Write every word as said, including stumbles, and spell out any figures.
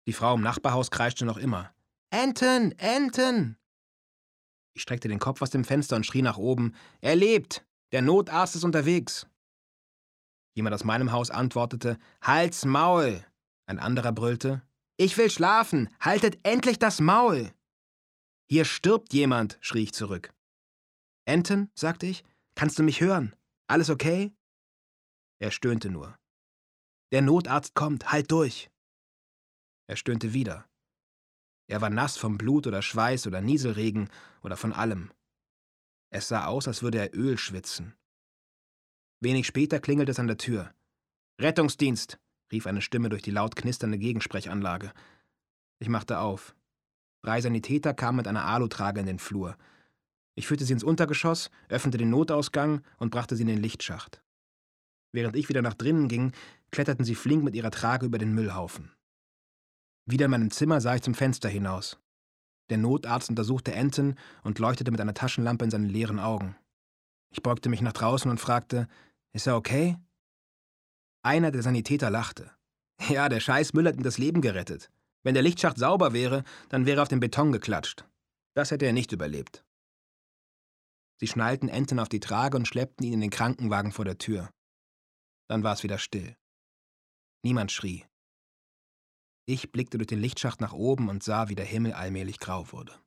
Die Frau im Nachbarhaus kreischte noch immer. »Anton! Anton!« Ich streckte den Kopf aus dem Fenster und schrie nach oben. »Er lebt! Der Notarzt ist unterwegs!« Jemand aus meinem Haus antwortete. »Halt's Maul!« Ein anderer brüllte. »Ich will schlafen! Haltet endlich das Maul!« »Hier stirbt jemand«, schrie ich zurück. »Anton«, sagte ich, »kannst du mich hören? Alles okay?« Er stöhnte nur. »Der Notarzt kommt, halt durch!« Er stöhnte wieder. Er war nass vom Blut oder Schweiß oder Nieselregen oder von allem. Es sah aus, als würde er Öl schwitzen. Wenig später klingelte es an der Tür. »Rettungsdienst«, rief eine Stimme durch die laut knisternde Gegensprechanlage. Ich machte auf. Drei Sanitäter kamen mit einer Alutrage in den Flur. Ich führte sie ins Untergeschoss, öffnete den Notausgang und brachte sie in den Lichtschacht. Während ich wieder nach drinnen ging, kletterten sie flink mit ihrer Trage über den Müllhaufen. Wieder in meinem Zimmer sah ich zum Fenster hinaus. Der Notarzt untersuchte Anton und leuchtete mit einer Taschenlampe in seine leeren Augen. Ich beugte mich nach draußen und fragte, »Ist er okay?« Einer der Sanitäter lachte. »Ja, der scheiß Müll hat ihm das Leben gerettet. Wenn der Lichtschacht sauber wäre, dann wäre er auf den Beton geklatscht. Das hätte er nicht überlebt.« Sie schnallten Anton auf die Trage und schleppten ihn in den Krankenwagen vor der Tür. Dann war es wieder still. Niemand schrie. Ich blickte durch den Lichtschacht nach oben und sah, wie der Himmel allmählich grau wurde.